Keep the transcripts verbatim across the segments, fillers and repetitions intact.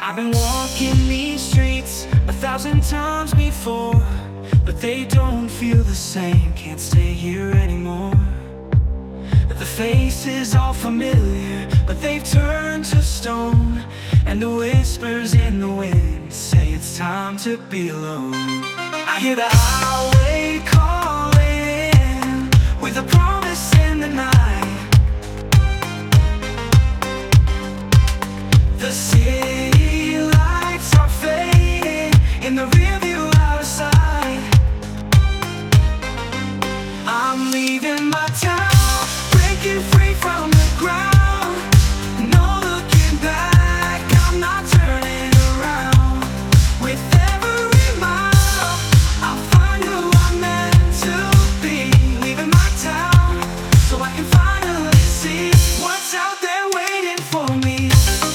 I've been walking these streets a thousand times before, but they don't feel the same, can't stay here anymore. The faces all familiar, but they've turned to stone, and the whispers in the wind say it's time to be alone. I hear the highway calling with a promise in the night. The city lights are fading in the rearview out of sight. I'm leaving my town, breaking free from the ground. No looking back, I'm not turning around. With every mile, I'll find who I'm meant to be. Leaving my town, so I can finally see what's out there waiting for me.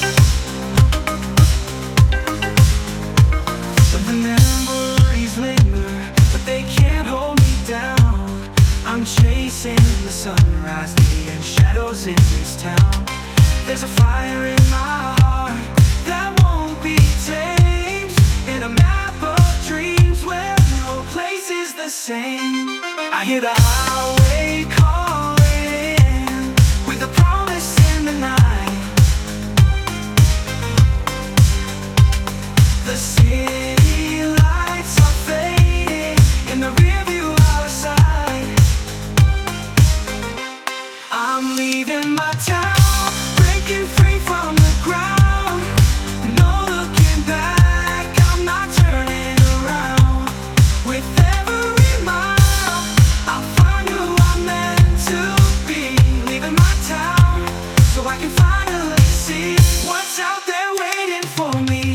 The memories linger, but they can't hold me down. I'm chasing the sunrise, and shadows in this town. There's a fire in my heart that won't be tamed, in a map of dreams where no place is the same. I hear the highway calling with a promise in the night. The city lights are fading in the rearview out of sight. I'm leaving my town, breaking free from the ground. No looking back, I'm not turning around. With every mile, I'll find who I'm meant to be. Leaving my town, so I can finally see what's out there waiting for me.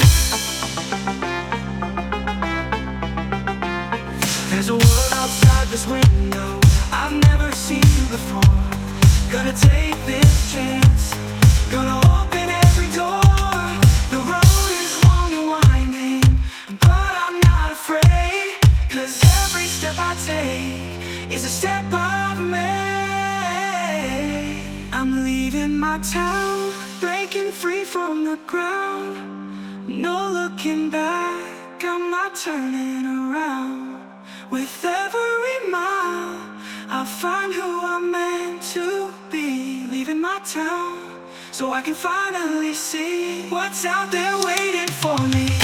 There's a world outside this window I've never seen before. Gonna take this chance, gonna open every door. The road is long and winding, but I'm not afraid, 'cause every step I take is a step I've made. I'm leaving my town, breaking free from the ground. No looking back, I'm not turning around. With every mile, I'll find who I'm meant to be. Leaving my town, so I can finally see what's out there waiting for me.